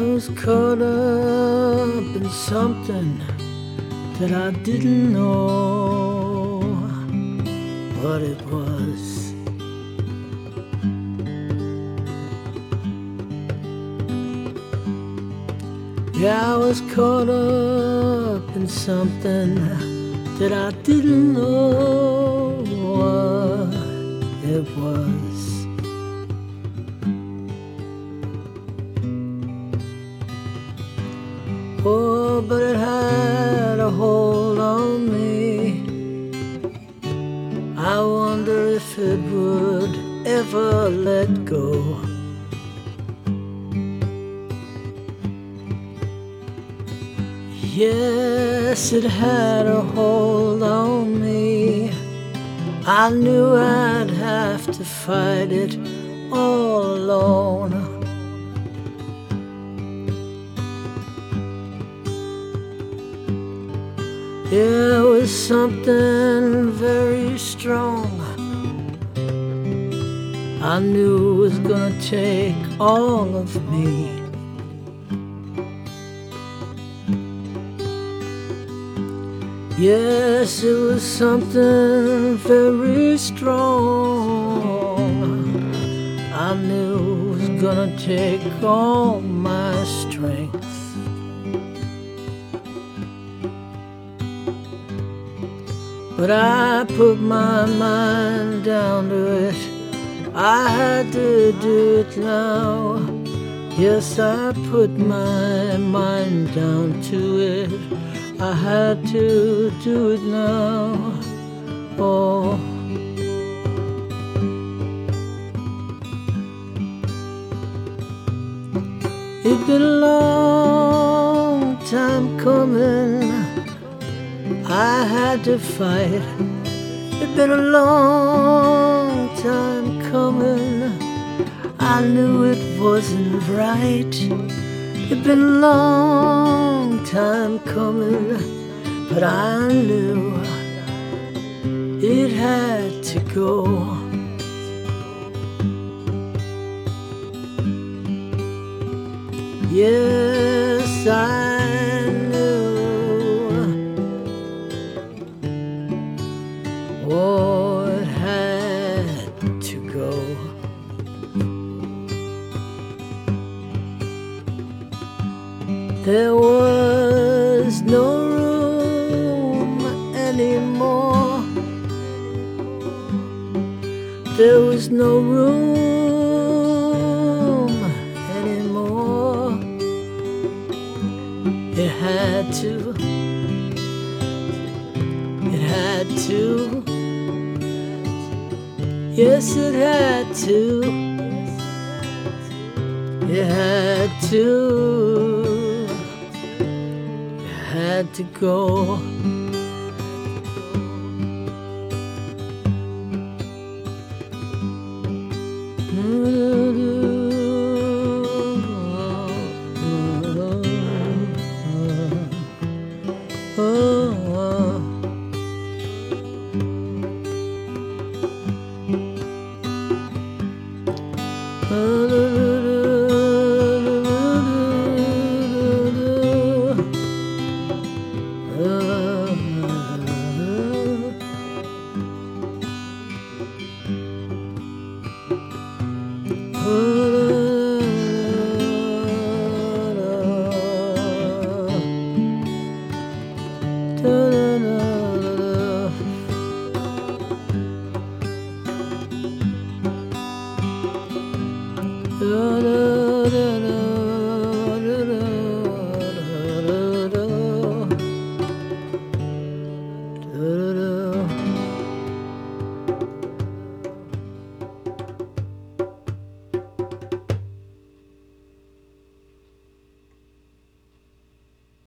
was caught up in something that I didn't know what it was. Yeah, I was caught up in something that I didn't know what it was. Oh, but it had a hold on me. I wonder if it would ever let go. Yes, it had a hold on me. I knew I'd have to fight it all alone. Yeah, it was something very strong. I knew it was gonna take all of me. Yes, it was something very strong. I knew it was gonna take all my strength. But I put my mind down to it. I had to do it now. Yes, I put my mind down to it. I had to do it now. Oh, it'd been a long time coming. I had to fight. It'd been a long time coming. I knew it wasn't right. It'd been a long time coming, but I knew it had to go. Yes, I oh, it had to go. There was no room anymore. There was no room anymore. It had to. It had to. Yes, it had to. It had to. It had to go. Da da da da.